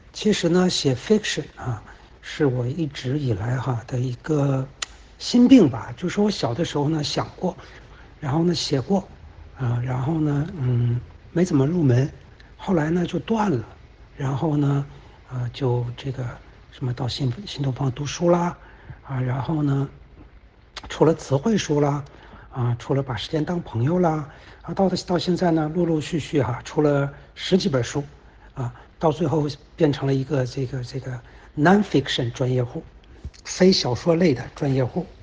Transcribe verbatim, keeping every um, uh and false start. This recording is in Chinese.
其实呢，写 fiction 啊，是我一直以来哈的一个心病吧。就是我小的时候呢想过，然后呢写过，啊，然后呢嗯没怎么入门，后来呢就断了，然后呢呃就这个什么到新新东方读书啦，啊，然后呢出了词汇书啦，啊，出了把时间当朋友啦，啊，到到现在呢陆陆续续哈出了十几本书。啊，到最后变成了一个这个这个 non-fiction 专业户，非小说类的专业户。